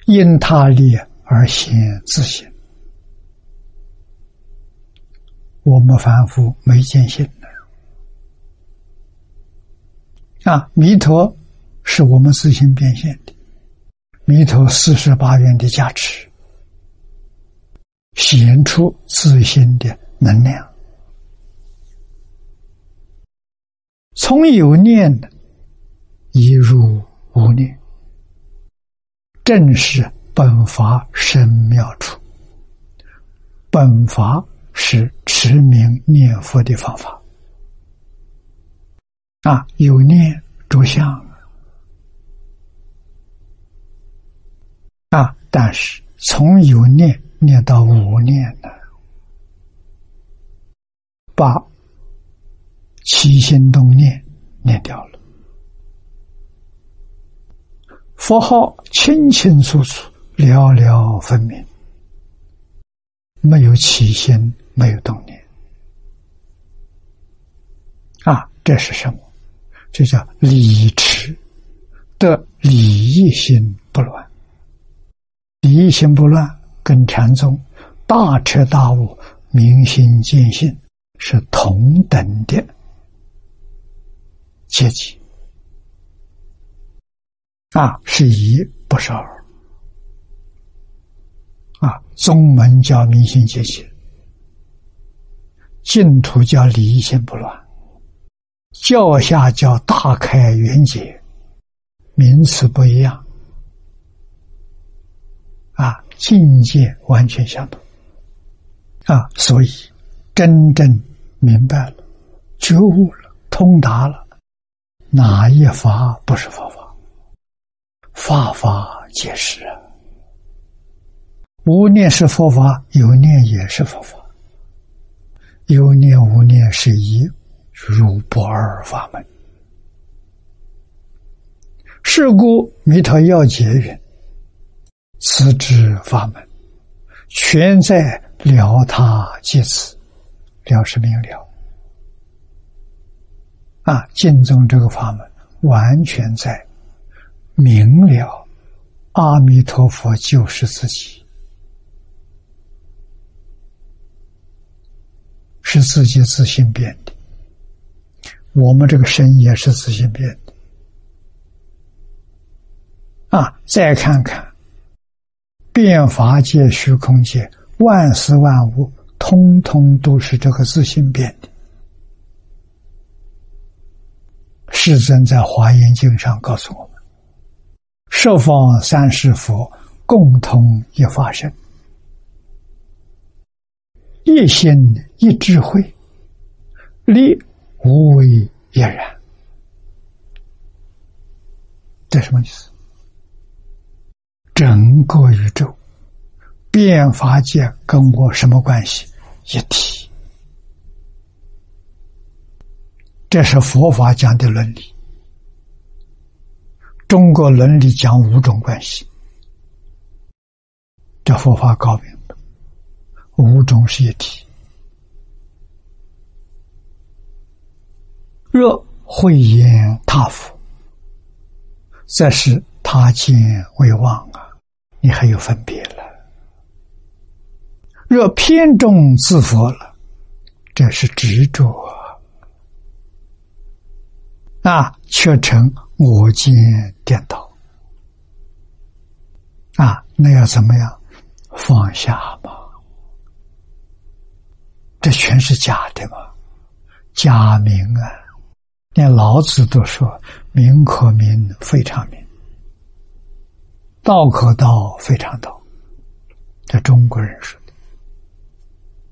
因他力而显自性。我们凡夫没见性的弥陀是我们自性变现的，弥陀48愿的加持，显出自性的能量。从有念移入无念，正是本法深妙处。本法是持名念佛的方法有念着相但是从有念念到无念呢，把起心动念念掉了，佛号清清楚楚，寥寥分明，没有起心，没有动念这是什么？这叫理持的理义心不乱。理义心不乱跟禅宗大彻大悟明心见性是同等的阶级是一不是二宗门叫明心见性，净土叫理义心不乱，教下叫大开圆解，名词不一样境界完全相同所以真正明白了，觉悟了，通达了，哪一法不是佛法？法法皆是无念是佛法，有念也是佛法，有念无念是一，如不二法门。是故弥陀要解云：此之法门，全在了他即此。了是明了净宗这个法门完全在明了阿弥陀佛就是自己，是自己自性变的，我们这个身也是自性变的再看看变法界、虚空界，万事万物通通都是这个自性变的。世尊在华严经上告诉我们，十方三世佛共同一法身，一心一智慧，力无为也然。这什么意思？整个宇宙变法界跟我什么关系？一体。这是佛法讲的伦理。中国伦理讲五种关系，这佛法告明的五种是一体。若慧眼他佛，则是他见为妄你还有分别了。若偏重自佛了，这是执着却成我见颠倒那要怎么样？放下嘛。这全是假的嘛，假名连老子都说名可名，非常名，道可道，非常道。这中国人说